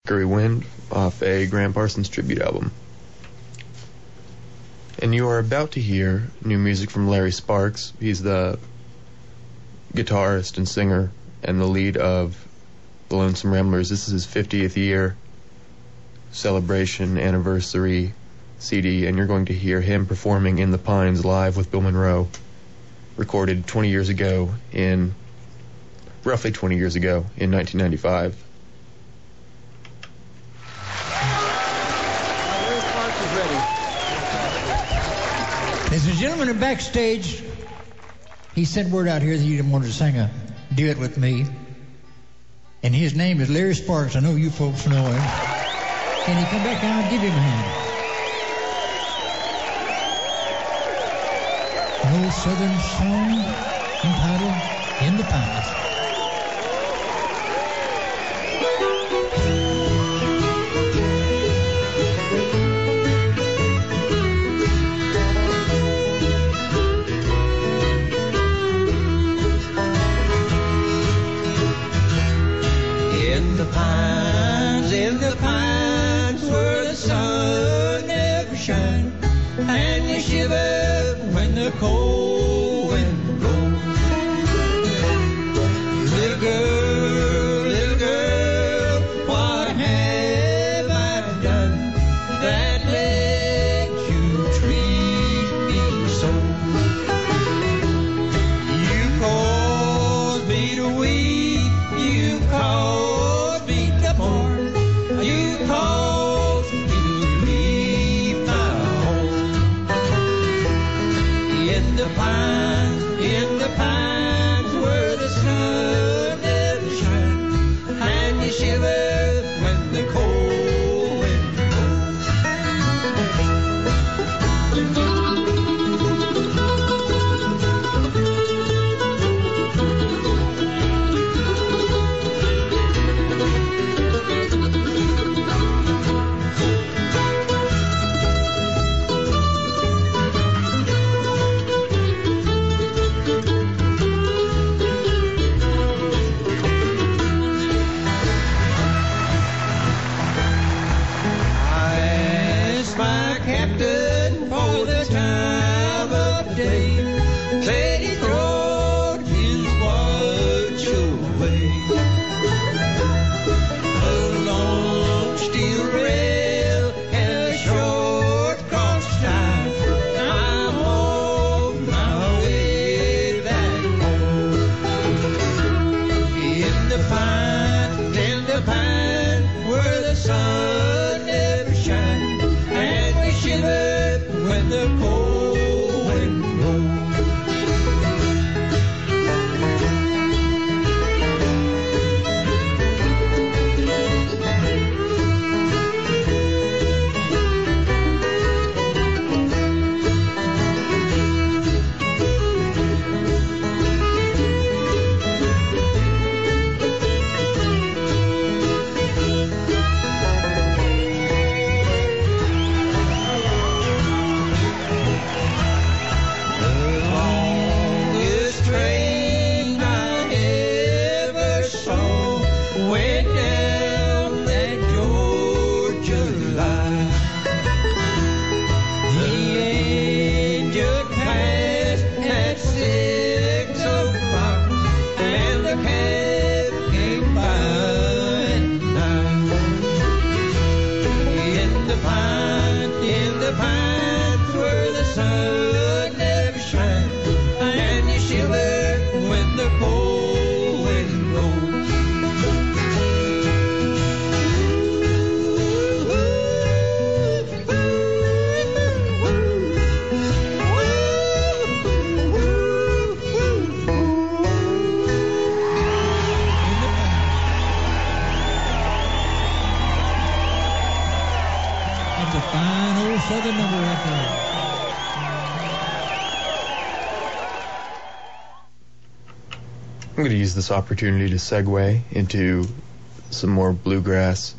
Mercury Wind off a Graham Parsons tribute album. And you are about to hear new music from Larry Sparks. He's the guitarist and singer and the lead of the Lonesome Ramblers. This is his 50th year celebration anniversary CD, and you're going to hear him performing in the Pines live with Bill Monroe, recorded roughly 20 years ago in 1995. Ladies and gentlemen, backstage, he sent word out here that he wanted to sing a duet with me. And his name is Larry Sparks. I know you folks know him. Can he come back down and give him a hand? An old southern song entitled In the Pines. In the pines where the sun never shines, and you shiver when the cold wind blows. Little girl, what have I done that let you treat me so? You caused me to weep, you caused me to mourn. You caused me to leave my home. In the pines where the sun never shines, and you shiver when the cold wind I'm going to use this opportunity to segue into some more bluegrassy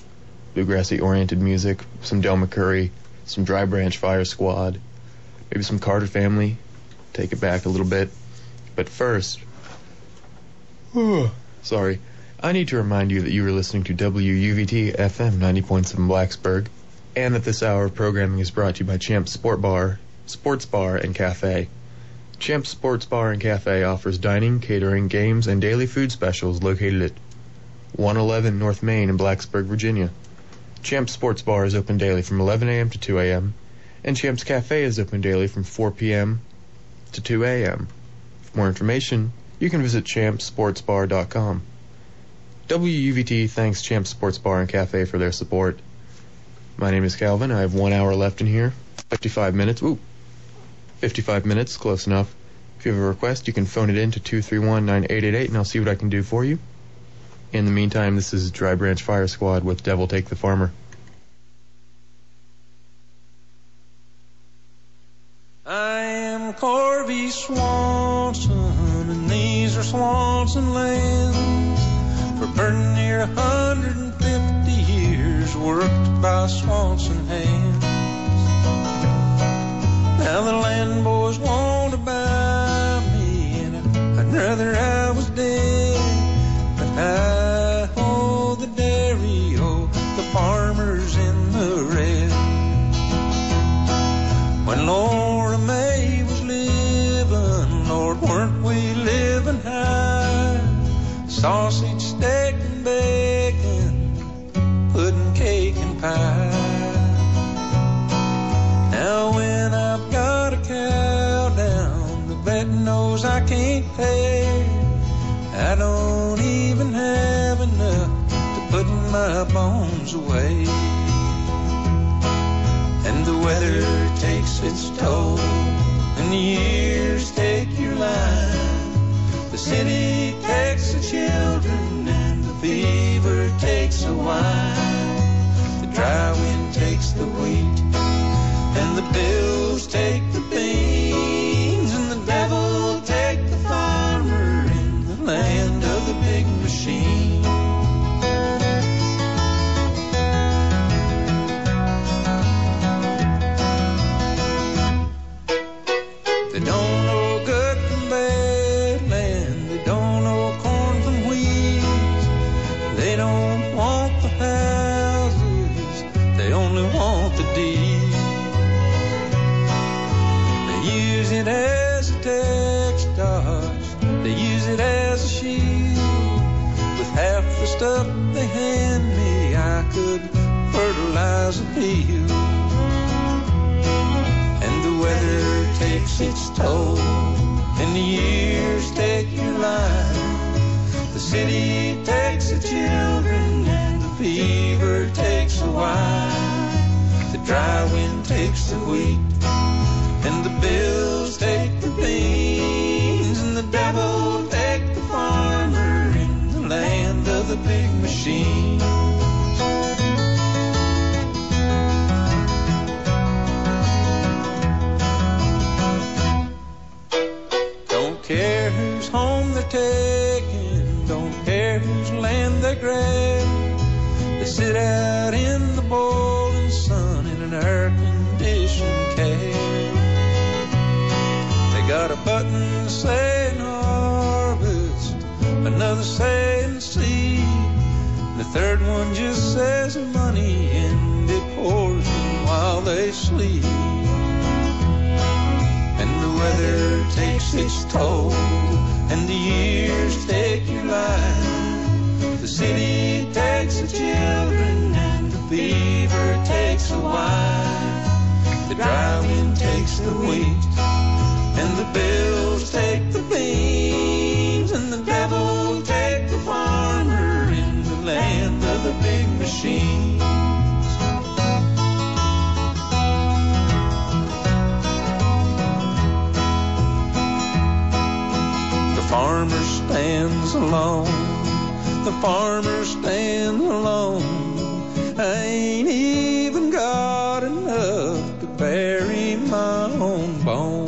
oriented music, some Del McCoury, some Dry Branch Fire Squad, maybe some Carter Family, take it back a little bit. But first, sorry, I need to remind you that you are listening to WUVT FM 90.7 Blacksburg, and that this hour of programming is brought to you by Champ's Sports Bar and Cafe. Champ's Sports Bar and Cafe offers dining, catering, games, and daily food specials located at 111 North Main in Blacksburg, Virginia. Champ's Sports Bar is open daily from 11 a.m. to 2 a.m., and Champ's Cafe is open daily from 4 p.m. to 2 a.m. For more information, you can visit champsportsbar.com. WUVT thanks Champ's Sports Bar and Cafe for their support. My name is Calvin. I have 1 hour left in here. 55 minutes. 55 minutes, close enough. If you have a request, you can phone it in to 231-9888, and I'll see what I can do for you. In the meantime, this is Dry Branch Fire Squad with Devil Take the Farmer. I am Corby Swanson, and these are Swanson lands. For burning near 150 years, worked by Swanson hands. Now the land boys want to buy me, and I'd rather I was dead. But I hold the dairy, the farmers in the red. When Laura May was living, Lord, weren't we living high? Sausage, steak, and bacon, pudding, cake, and pie. Now when I've got a cow down, the vet knows I can't pay. I don't even have enough to put my bones away. And the weather takes its toll, and the years take your life. The city takes the children, and the fever takes the wine. The dry wind takes the wheat, and the bills take the beans, and the devil take the farmer in the land of the big machine. They don't know good from bad land, they don't know corn from weeds. They don't want the houses, they only want the deeds. Use it as a textile, they use it as a shield. With half the stuff they hand me, I could fertilize a field. And the weather takes its toll, and the years take your life. The city takes the children, and the fever takes the wine. The dry wind takes the wheat, and the bills take the beans, and the devil take the farmer in the land of the big machine. Don't care whose home they're taking, don't care whose land they grab. They sit out in the boiling sun in an air-conditioned cab. Got a button saying harvest, another saying seed. The third one just says money, and it pours in while they sleep. And the weather takes its toll, and the years take your life. The city takes the children, and the fever takes the wine. The dry wind takes the wheat, and the bills take the beans, and the devil take the farmer in the land of the big machines. The farmer stands alone, the farmer stands alone. I ain't even got enough to bury my own bones.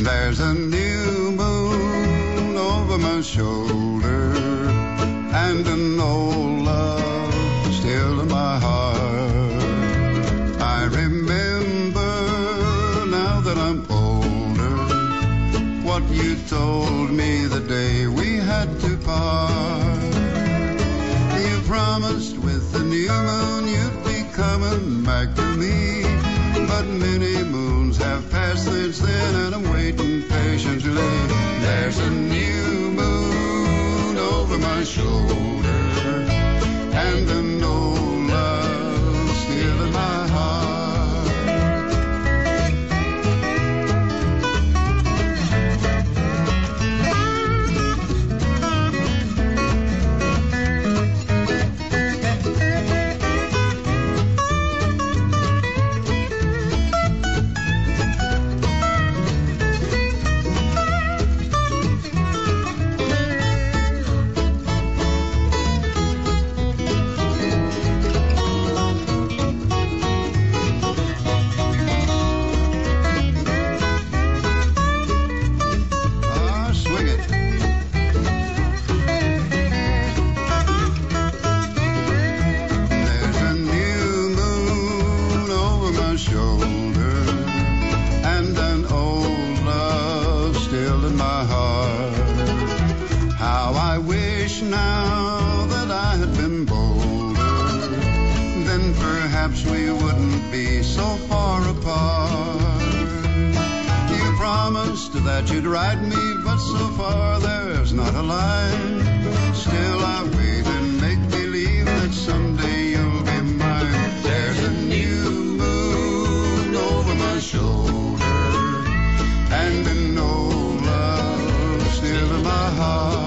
There's a new moon over my shoulder and an old love still in my heart. I remember now that I'm older what you told me the day we had to part. You promised with the new moon you'd be coming back to me, but many moons have passed since then and I'm waiting patiently. There's a new moon over my shoulder and an old love still in my heart. Now that I had been bolder, then perhaps we wouldn't be so far apart. You promised that you'd write me, but so far there's not a line. Still I wait and make believe that someday you'll be mine. There's a new moon over my shoulder and an old love still in my heart.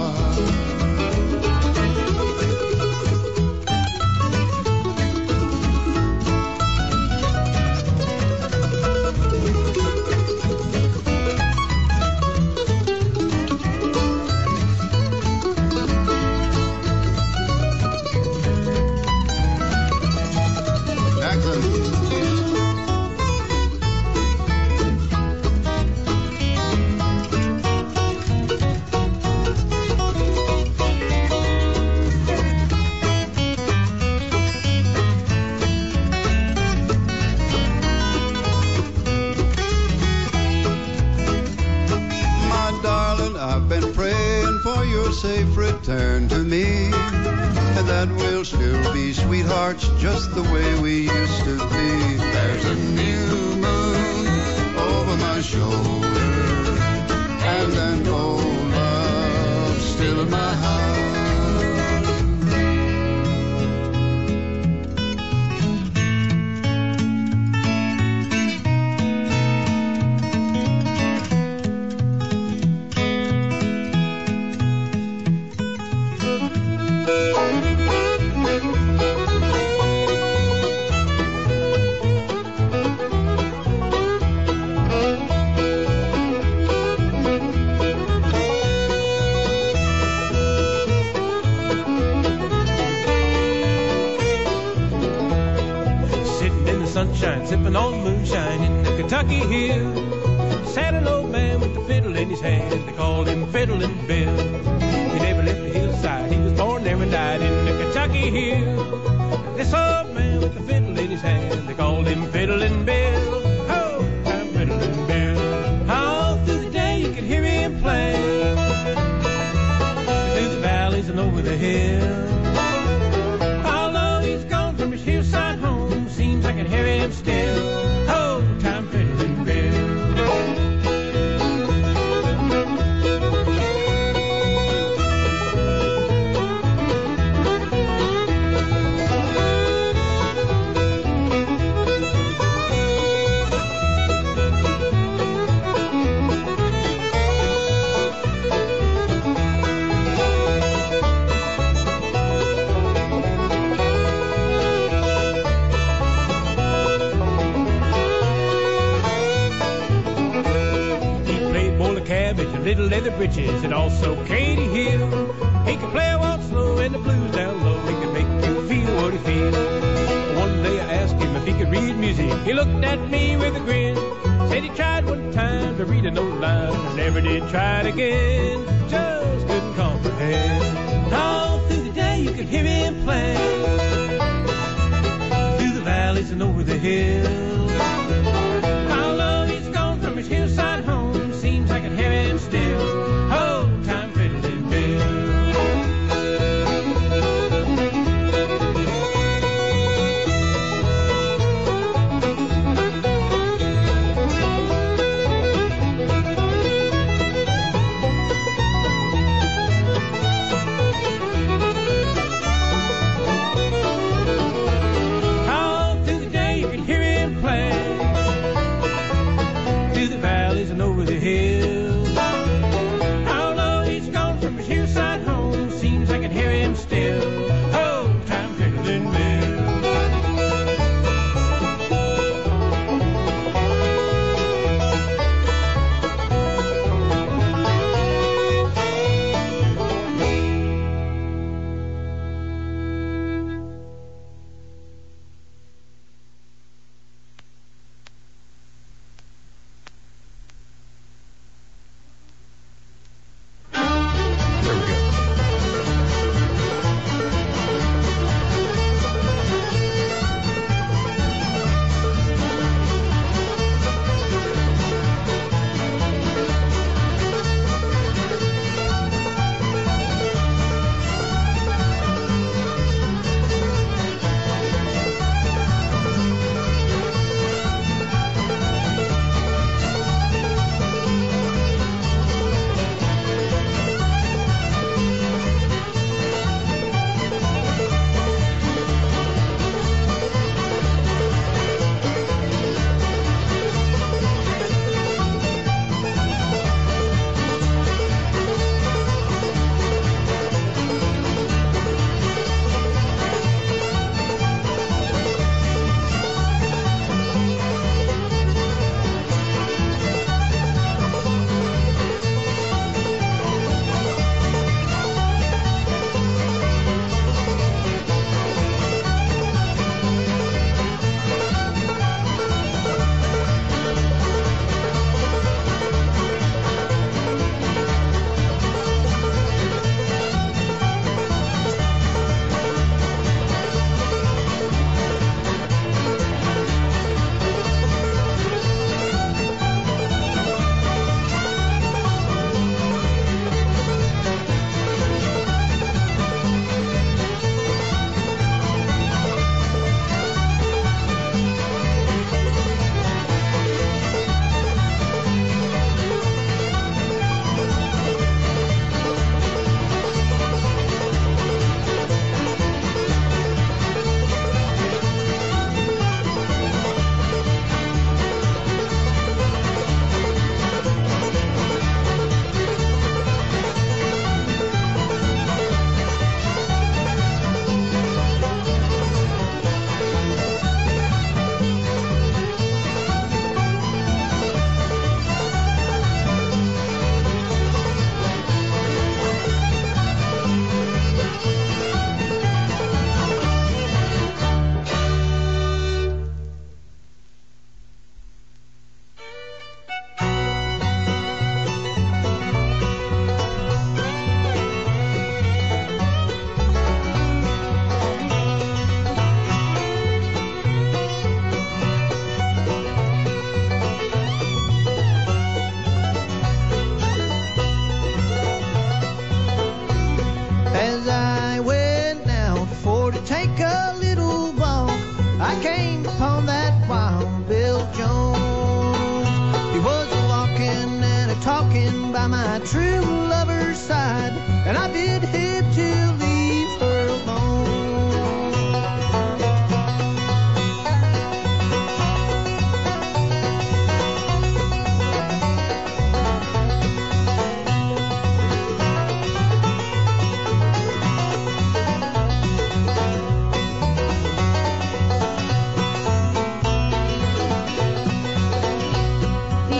Safe return to me, and that we'll still be sweethearts just the way we used to be. There's a new moon over my shoulder and an old love still in my heart. Sipping on moonshine in the Kentucky hill. Sat an old man with a fiddle in his hand. They called him Fiddlin' Bill. He never left the hillside. He was born there and died in the Kentucky hill. This old man with a fiddle in his hand. They called him Fiddlin' Bill. Oh, I'm Fiddlin' Bill. All through the day you could hear him play. Through the valleys and over the hills. Although he's gone from his hillside home, seems I can hear him still. Oh, time Fiddlin' Bill. Little leather breeches and also Katy Hill. He could play a waltz slow and the blues down low. He could make you feel what he feels. One day I asked him if he could read music. He looked at me with a grin. Said he tried one time to read an old line and never did try it again. Just couldn't comprehend. All through the day you could hear him play, through the valleys and over the hills. How long he's gone from his hillside home, seems I can hear him still. Old time fiddling Bill.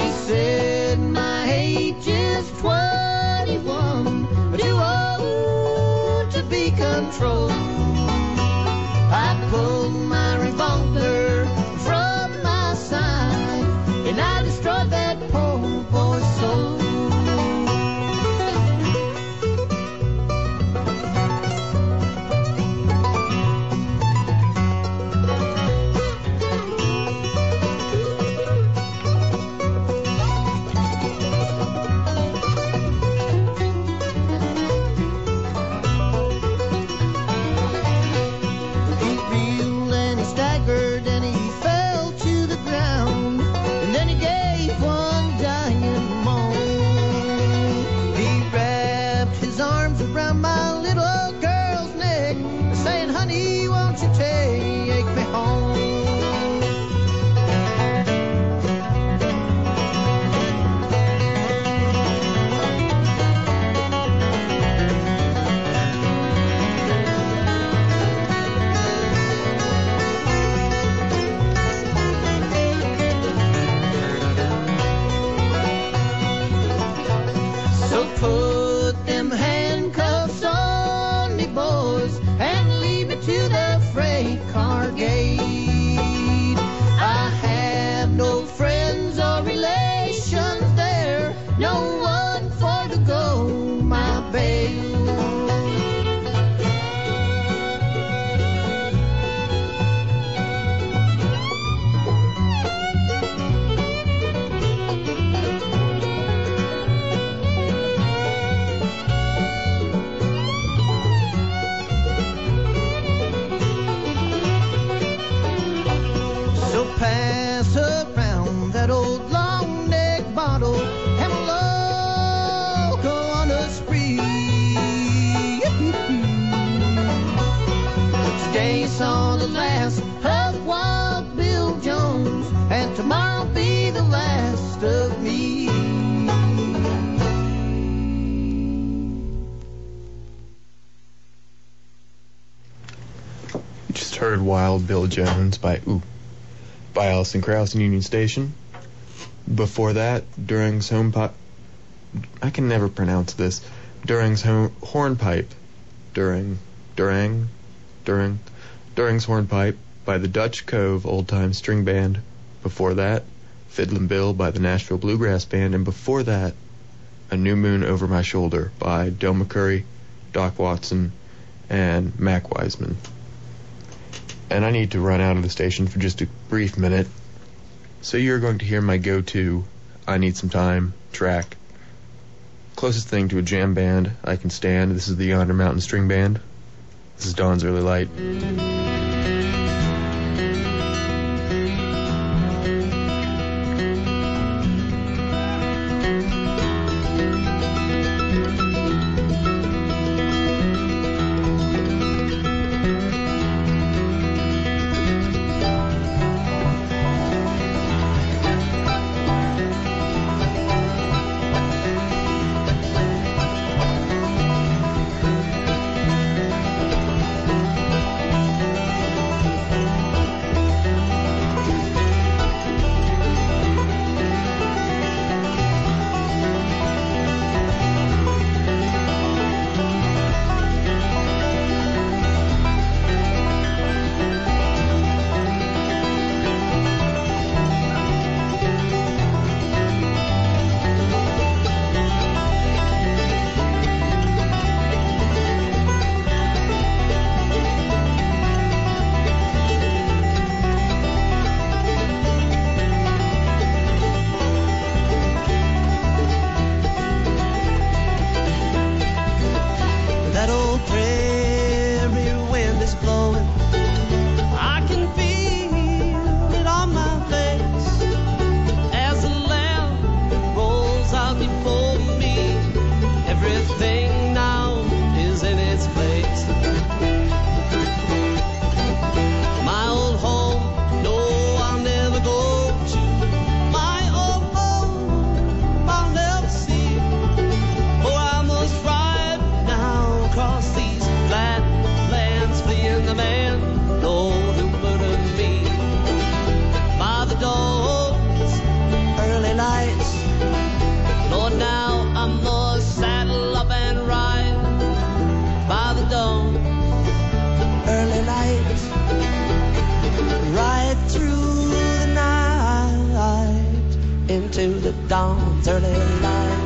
Said my age is 21, too old no one for to go, my babe. Pass around that old long neck bottle and we'll all go on a spree. Today saw the last of Wild Bill Jones, and tomorrow be the last of me. You just heard Wild Bill Jones by Alison Krauss in Union Station. Before that, During's Hornpipe. I can never pronounce this. During's Hornpipe. During's Hornpipe by the Dutch Cove Old Time String Band. Before that, Fiddlin' Bill by the Nashville Bluegrass Band. And before that, A New Moon Over My Shoulder by Del McCoury, Doc Watson, and Mac Wiseman. And I need to run out of the station for just a brief minute. So you're going to hear my go-to I Need Some Time track. Closest thing to a jam band I can stand. This is the Yonder Mountain String Band. This is Dawn's Early Light. dawn's early light.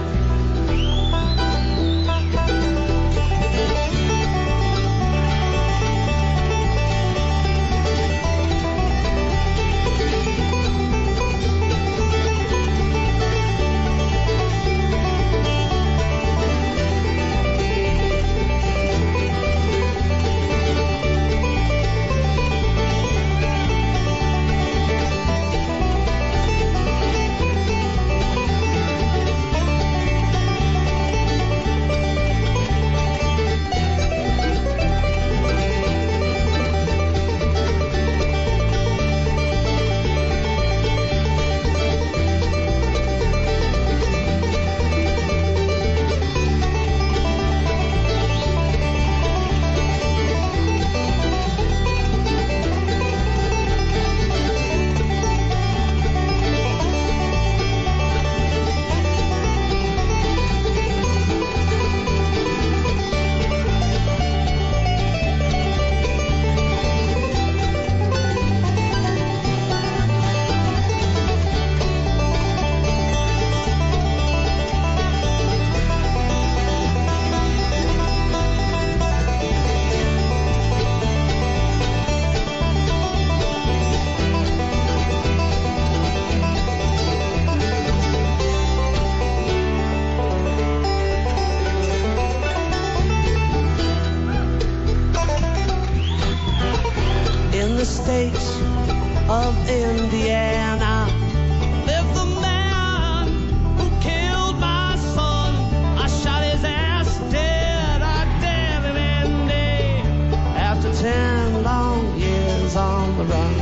lakes of Indiana lived the man who killed my son. I shot his ass dead, I did him in day after 10 long years on the run.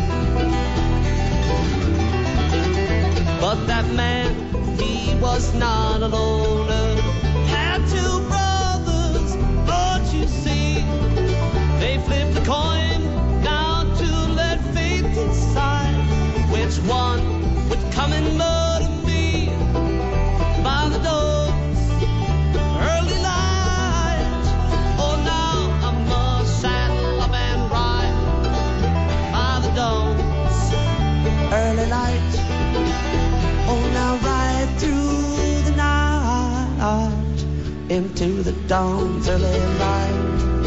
But that man, he was not a loner, had 2 brothers, but you see, they flipped the coin now to let fate decide which one would come and murder me by the dawn's early light. Oh, now I must saddle up and ride by the dawn's early light. Oh, now ride through the night into the dawn's early light.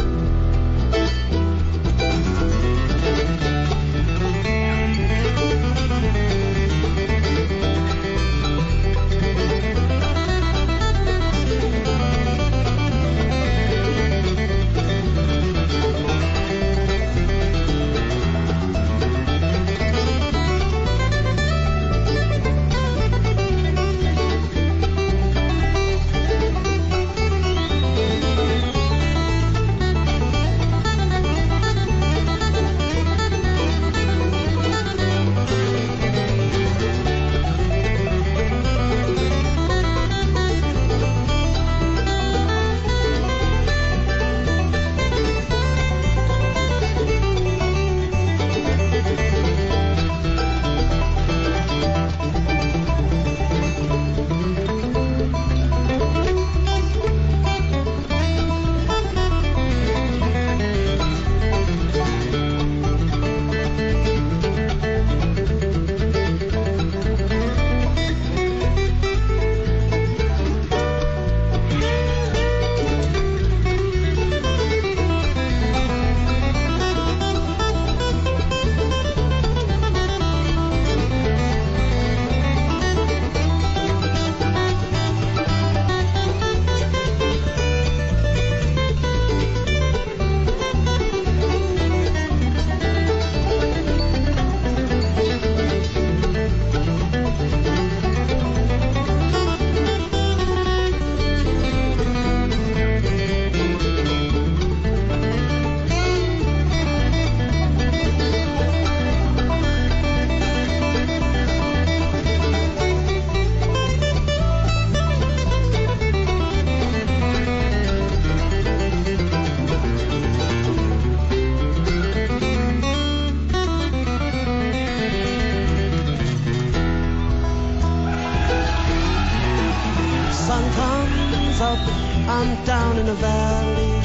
I'm down in a valley.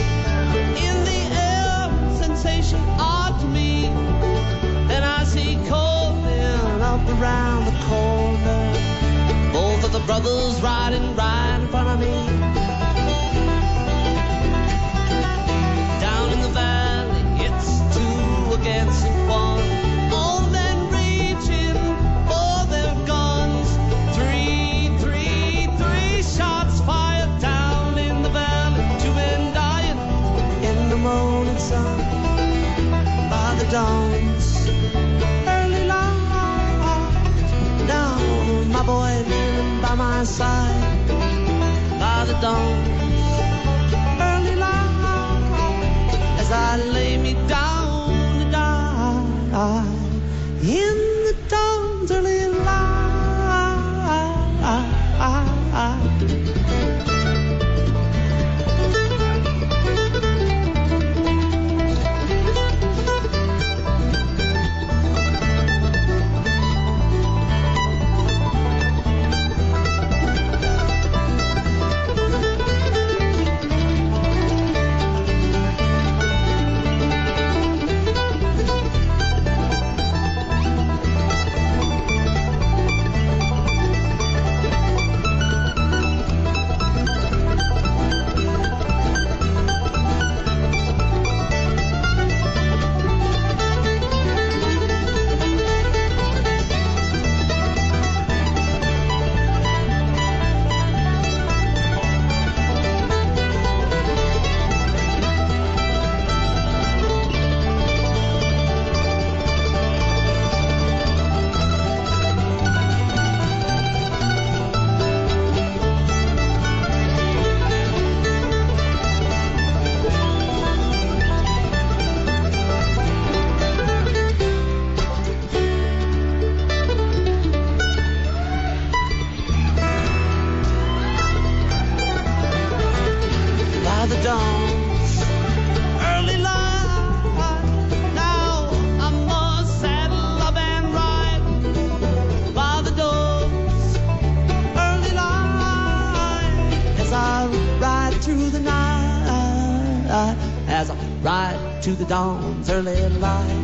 In the air, sensation odd to me. Then I see Coleman up around the corner. Both of the brothers riding right in front of me. Down in the valley, it's 2 against 1. All men reaching for their guns. 3 shots fired down in the valley. 2 men dying in the morning sun by the dawn's early light. Down, my boy kneeling by my side by the dawn's early light. As I lay me down to die in the dawn's early light. the dawn's early light. Now I must saddle up and ride by the dawn's early light as I ride through the night, as I ride to the dawn's early light.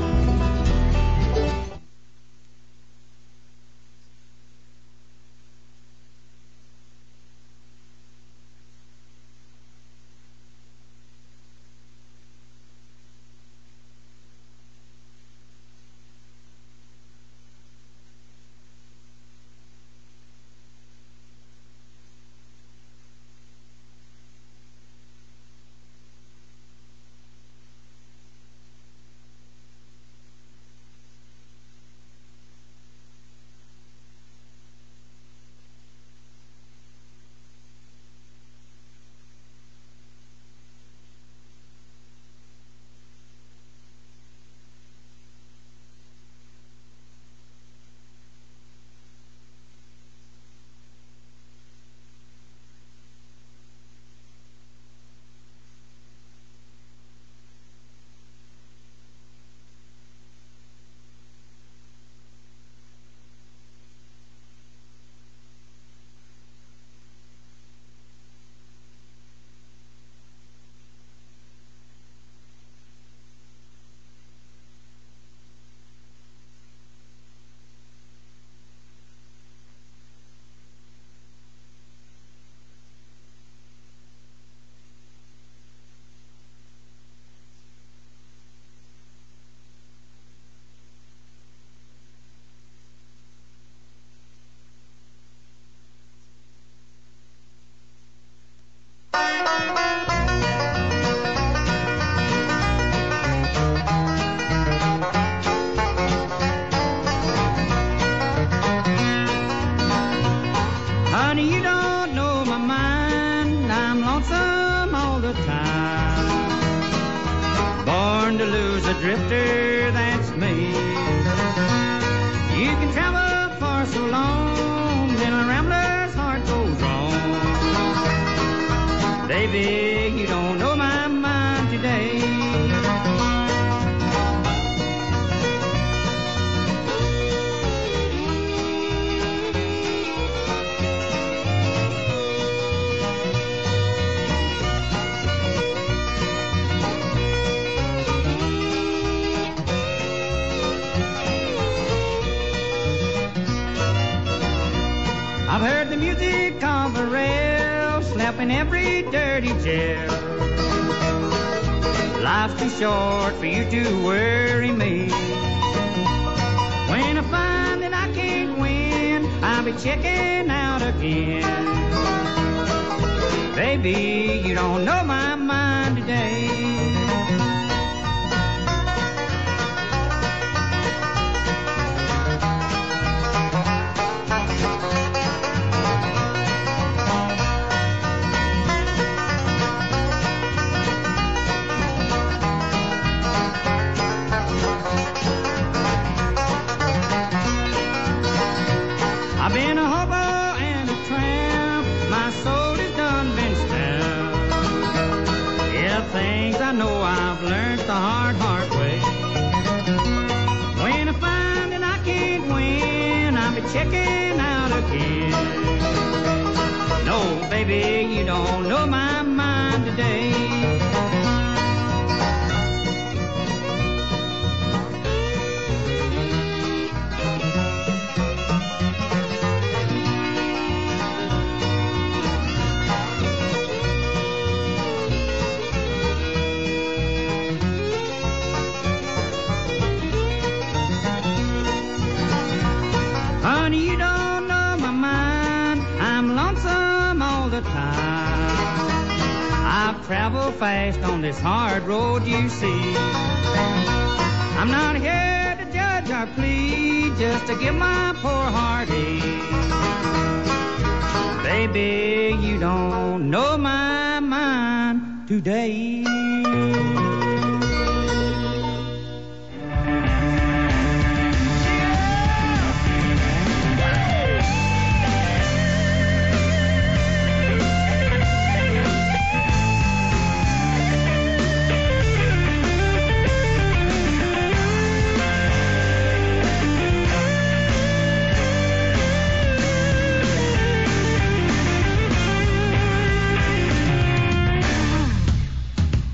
Honey, you don't know my mind. I'm lonesome all the time. Born to lose a drifter, that's me. You can travel for so long till a rambler's heart goes wrong. Baby, you don't know my mind today. I've heard the music of a rail slapping every dirty jail. Life's too short for you to worry me. When I find that I can't win, I'll be checking out again. Baby, you don't know my mind today. I've been a hobo and a tramp, my soul has done been stamped. Yeah, things I know I've learned the hard way. When I find that I can't win, I'll be checking out again. No, baby, you don't know my mind today. Honey, you don't know my mind. I'm lonesome all the time. I've traveled fast on this hard road, you see. I'm not here to judge or plead, just to give my poor heart ease. Baby, you don't know my mind today.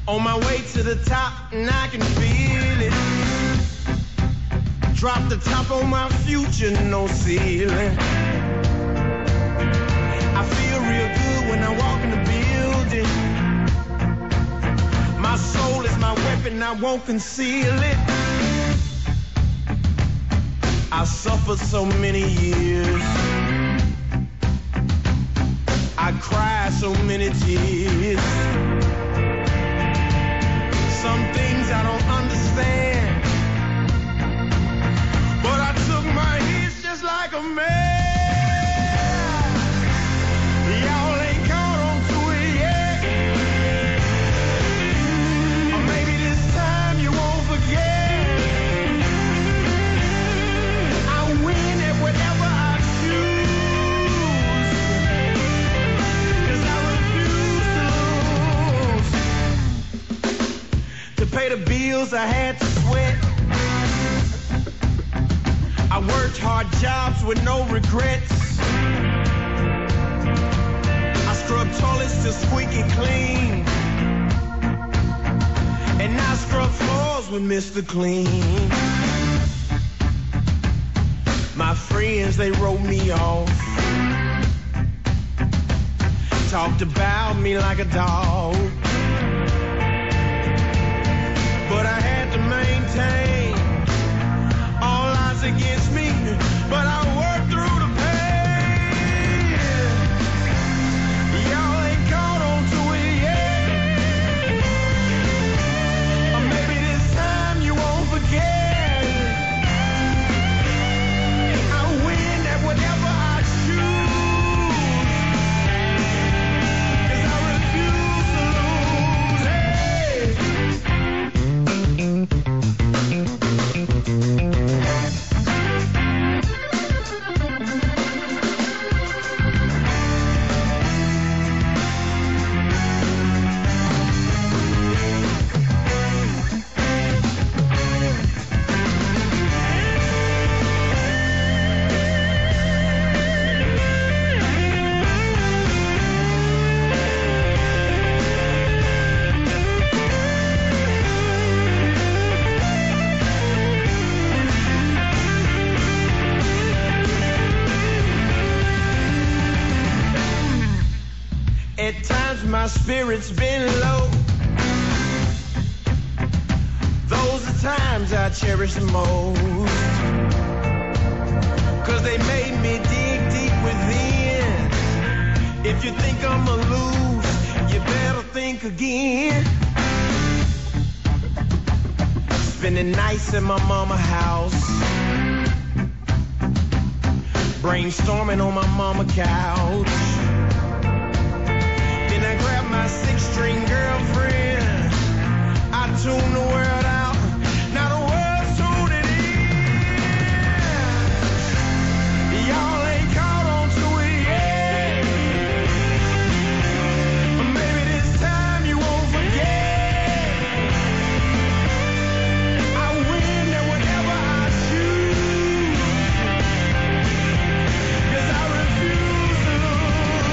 On my way to the top, and I can feel it. Drop the top on my future, no ceiling. I feel real good when I walk in the building. My soul is my weapon, I won't conceal it. I suffered so many years. I cried so many tears. Some things I don't understand, but I took my hits just like a man. Y'all ain't caught on to it yet. Or maybe this time you won't forget. I win at whatever I choose, 'cause I refuse to lose. To pay the bills I had to sweat. I worked hard jobs with no regrets. I scrubbed toilets till squeaky clean, and I scrub floors with Mr. Clean. My friends, they wrote me off, talked about me like a dog, but I had to maintain. All odds against me, but I worked through the pain. Y'all ain't caught on to it yet. Or maybe this time you won't forget. I win at whatever I choose, 'cause I refuse to lose. At times my spirit's been low. Those are times I cherish the most, 'cause they made me dig deep within. If you think I'ma lose, you better think again. Spending nights in my mama's house, brainstorming on my mama's couch. Then I grab my six-string girlfriend, I tune the world out, now the world's tuning in. Y'all ain't caught on to it yet. But maybe this time you won't forget. I win at whatever I choose, 'cause I refuse to lose.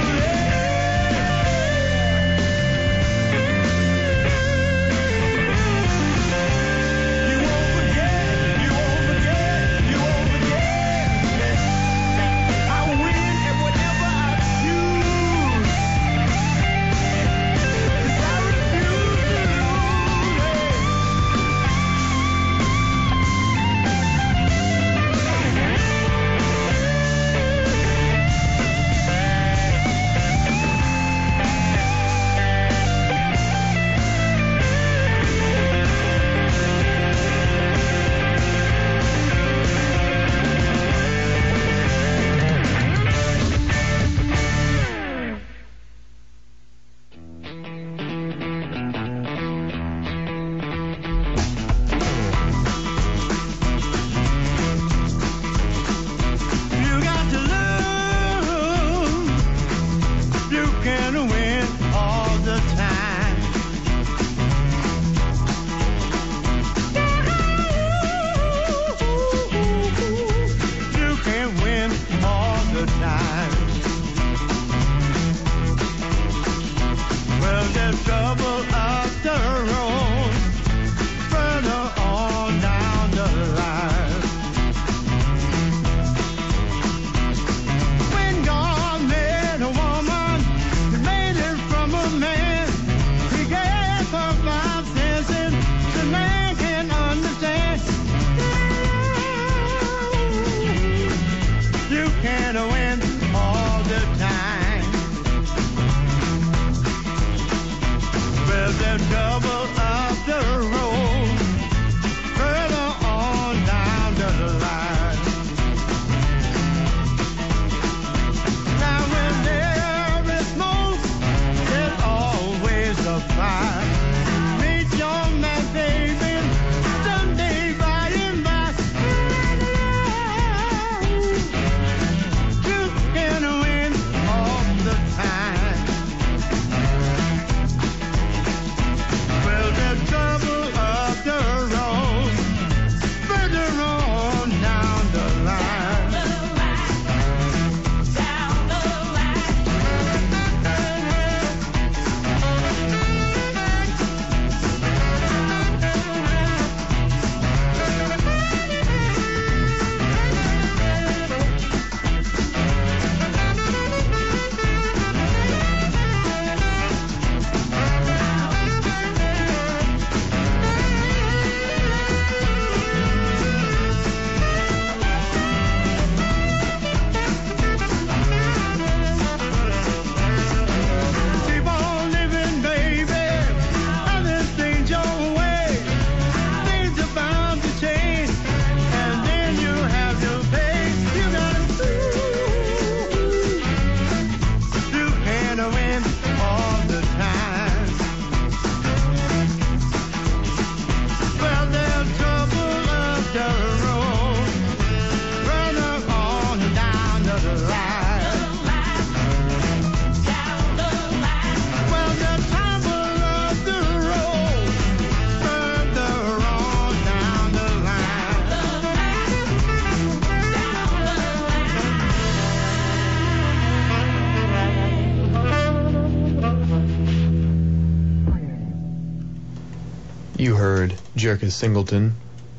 You heard Jarkus Singleton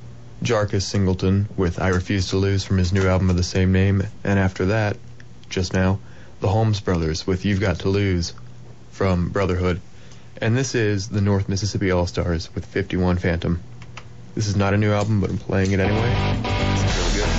with I Refuse to Lose from his new album of the same name, and after that, just now, the Holmes Brothers with You've Got to Lose from Brotherhood. And this is the North Mississippi All-Stars with 51 Phantom. This is not a new album, but I'm playing it anyway. It's really good.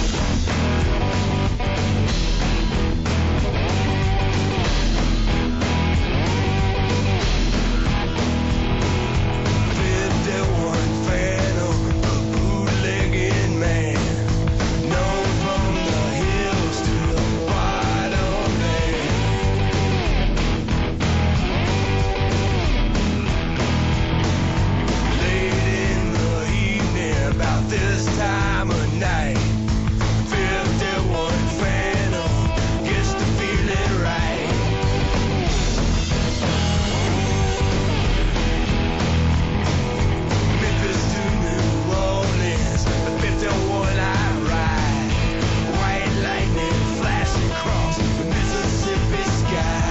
This time of night, 51 Phantom gets to feeling right. Memphis to New Orleans, the 51 I ride. White lightning flashing across the Mississippi sky.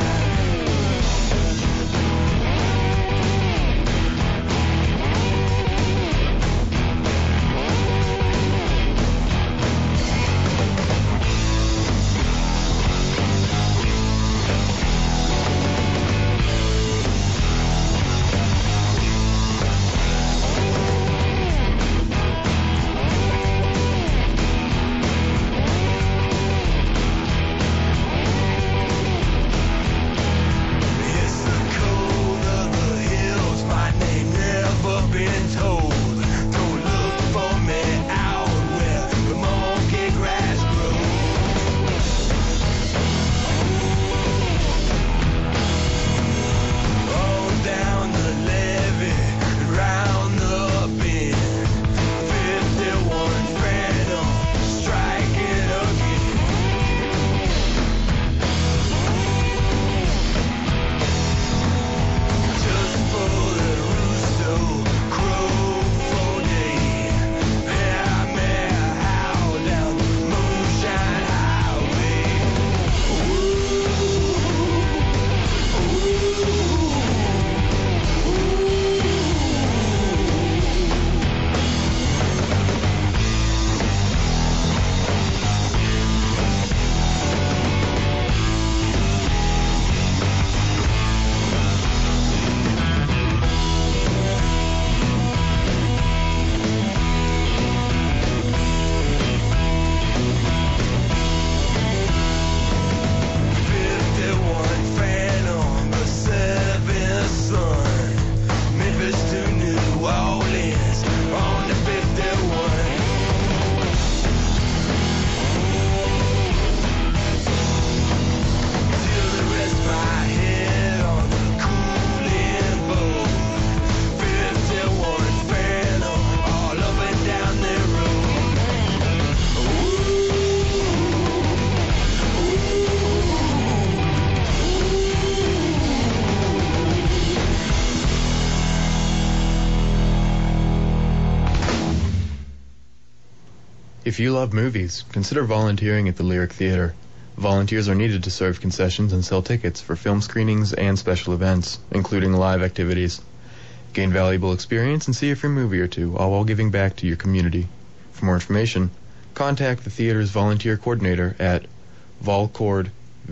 If you love movies, consider volunteering at the Lyric Theater. Volunteers are needed to serve concessions and sell tickets for film screenings and special events, including live activities. Gain valuable experience and see a free movie or two, all while giving back to your community. For more information, contact the theater's volunteer coordinator at volcord,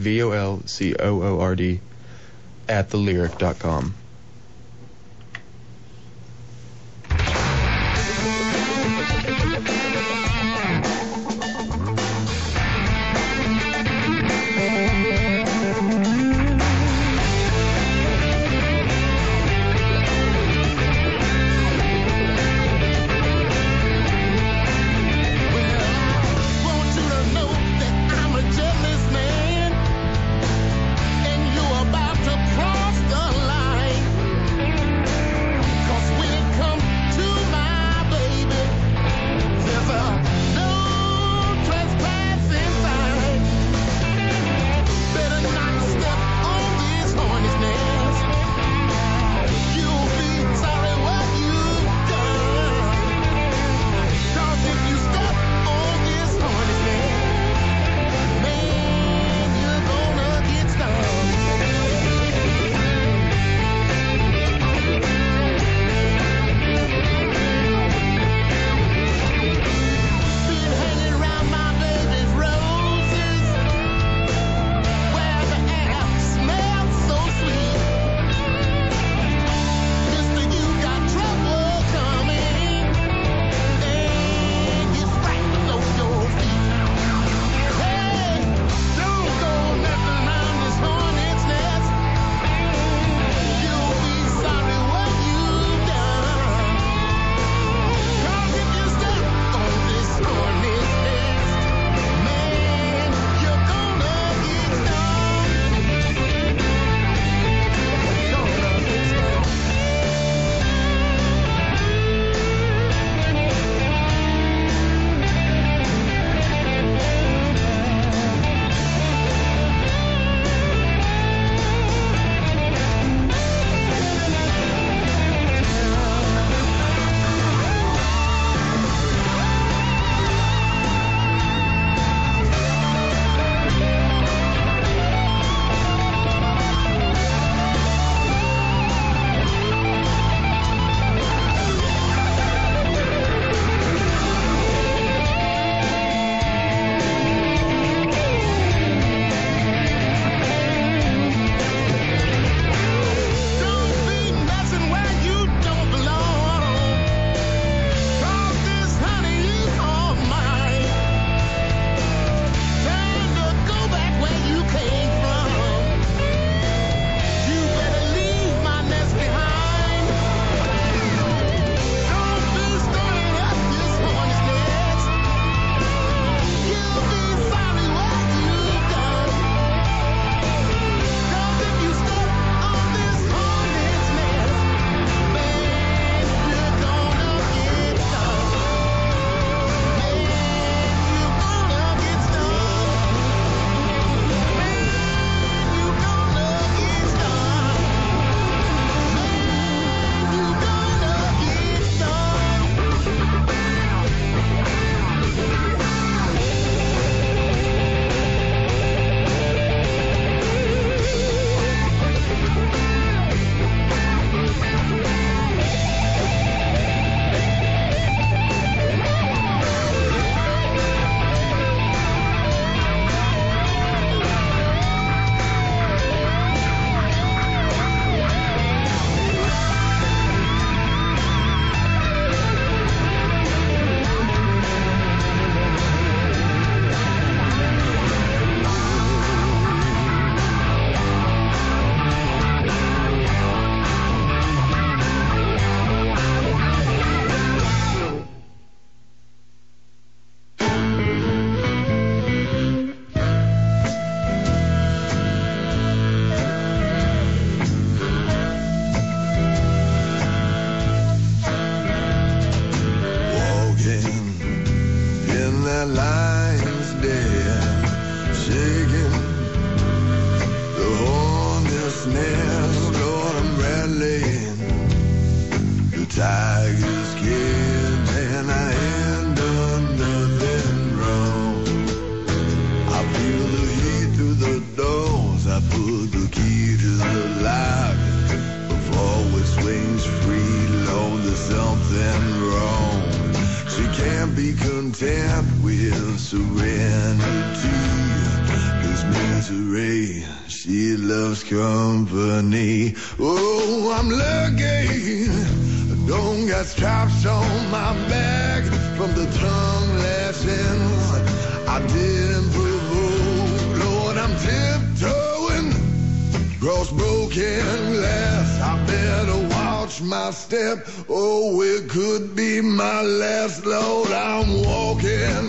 VOLCOORD, at thelyric.com. About to cross the line. hornet's nest, Lord, I'm rattling. The tiger's cage, and I ain't done nothing wrong. I feel the heat through the doors. I put the key to the lock. Before it swings free, Lord, there's something wrong. She can't be content with serenity. This misery, she loves company. Oh, I'm lucky. I don't got stripes on my back from the tongue lashings. I didn't provoke. Lord, I'm tiptoeing across broken glass. I better watch my step. Oh, it could be my last. Lord, I'm walking.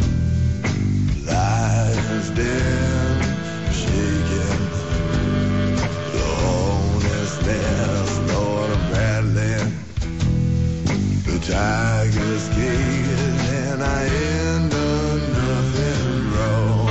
Lies down, shaking. The hornet's nest, Lord, I'm rattling. The tiger's cage, and I ain't done nothing wrong.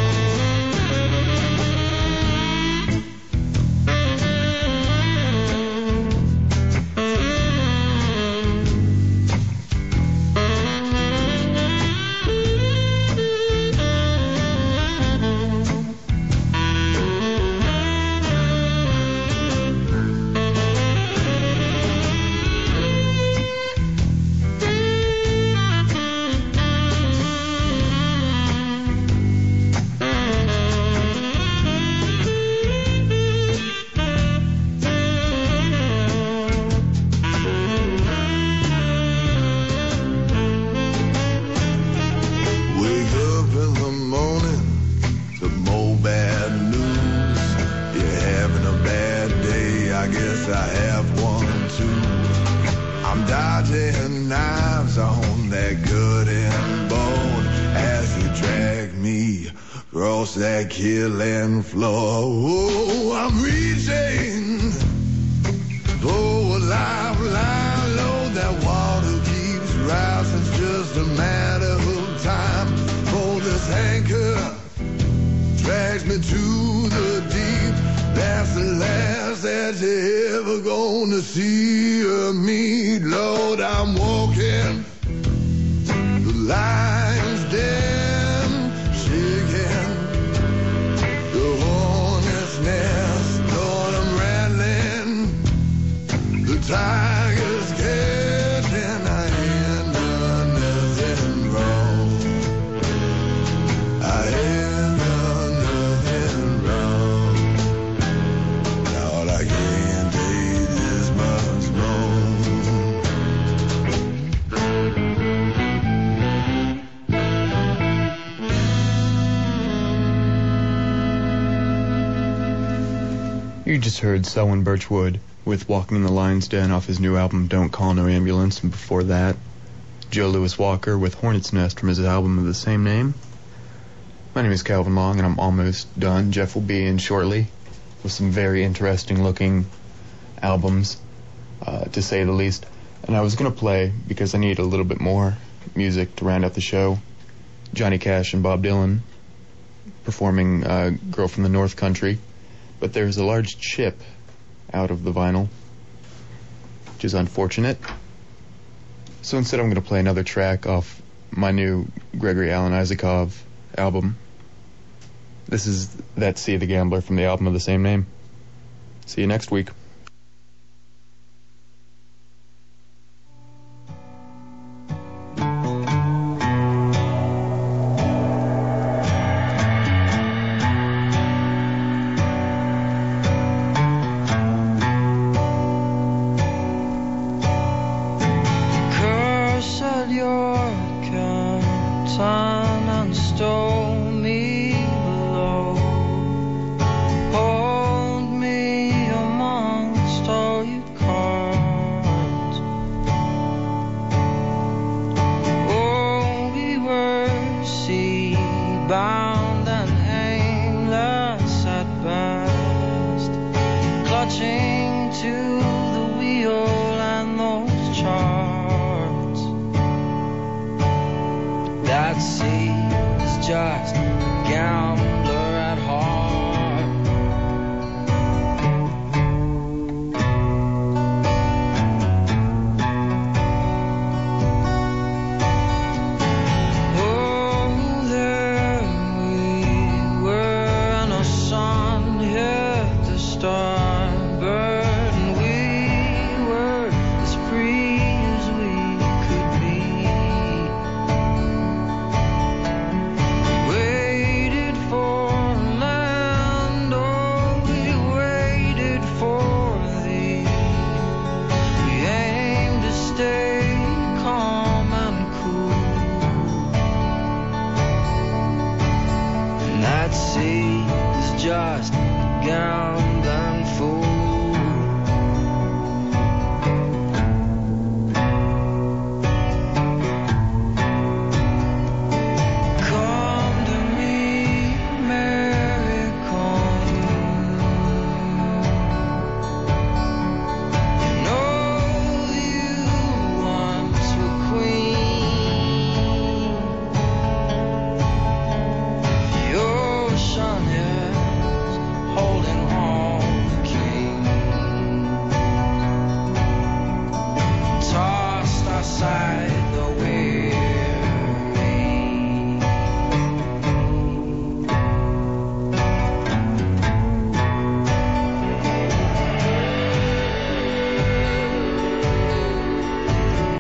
That killing floor. Oh, I'm reaching for a lifeline. Lord, that water keeps rising. It's just a matter of time. Oh, this anchor drags me to the deep. That's the last that you're ever gonna see of me. Lord, I'm walking. The line's dead, shaking. Nest, Lord, I'm rattling. The tiger's cage, and I ain't done nothing wrong. I ain't done nothing wrong. Lord, I can't take this much more. You just heard Selwyn Birchwood with Walking the Lion's Den off his new album Don't Call No Ambulance, and before that, Joe Louis Walker with Hornet's Nest from his album of the same name. My name is Calvin Long, and I'm almost done. Jeff will be in shortly with some very interesting looking albums, to say the least. And I was going to play, because I need a little bit more music to round out the show, Johnny Cash and Bob Dylan performing Girl from the North Country. But there's a large chip out of the vinyl, which is unfortunate. So instead I'm going to play another track off my new Gregory Alan Isakov album. This is That Sea the Gambler from the album of the same name. See you next week. just a gambler at heart. sun.